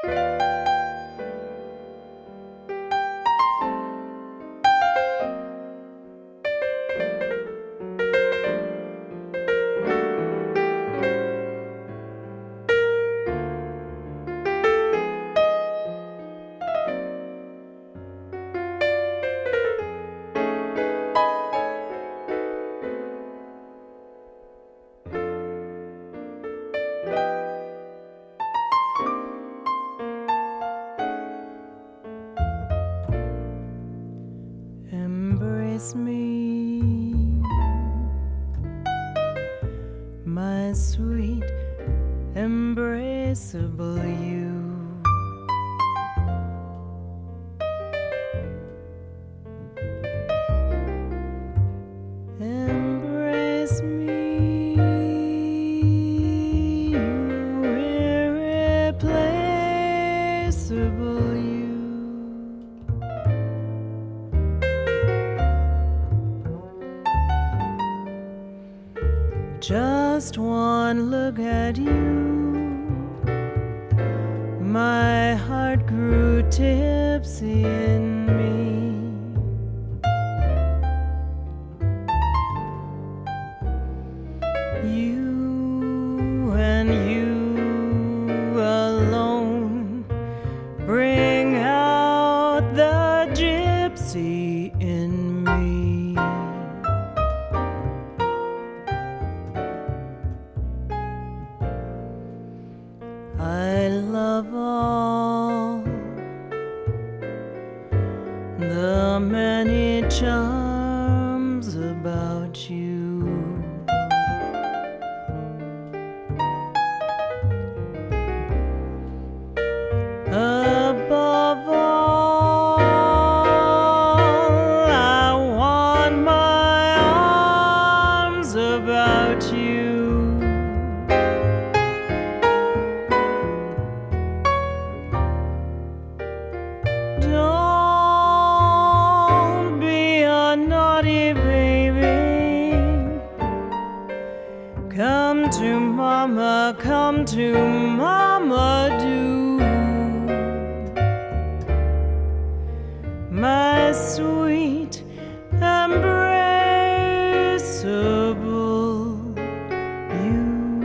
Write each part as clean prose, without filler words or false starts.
Embrace me, my sweet, embraceable you. Embrace me, you irreplaceable you. Just one look at you, my heart grew tipsy in me. You and you alone bring out the gypsy in me. I love all the many charms about you. Above all, I want my arms about you. Don't be a naughty baby. Come to mama, do. My sweet, embraceable you.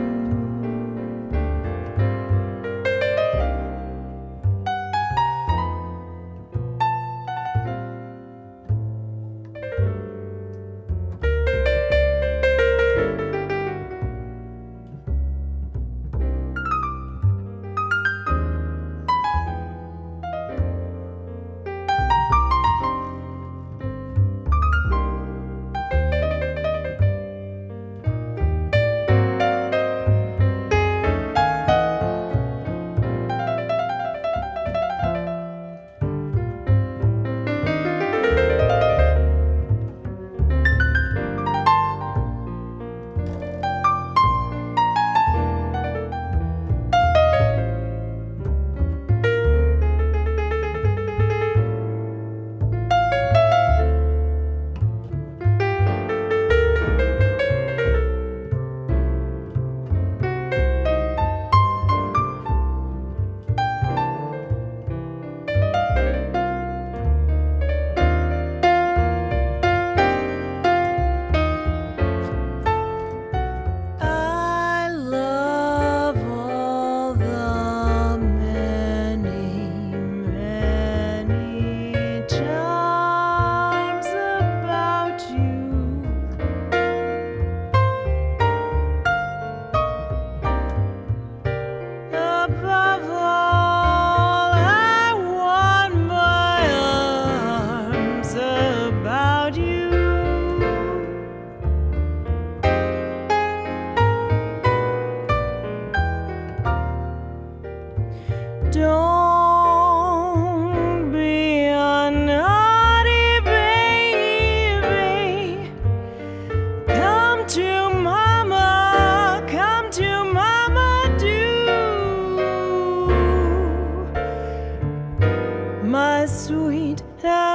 Don't be a naughty baby. Come to mama, do. My sweet